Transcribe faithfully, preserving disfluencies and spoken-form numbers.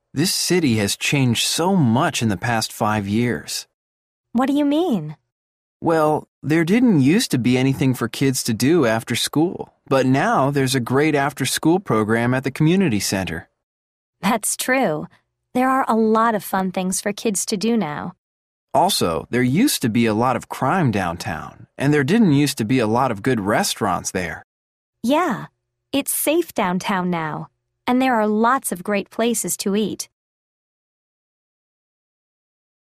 This city has changed so much in the past five years. What do you mean? Well, there didn't used to be anything for kids to do after school, but now there's a great after-school program at the community center. That's true. There are a lot of fun things for kids to do now. Also, there used to be a lot of crime downtown, and there didn't used to be a lot of good restaurants there. Yeah, it's safe downtown now, and there are lots of great places to eat.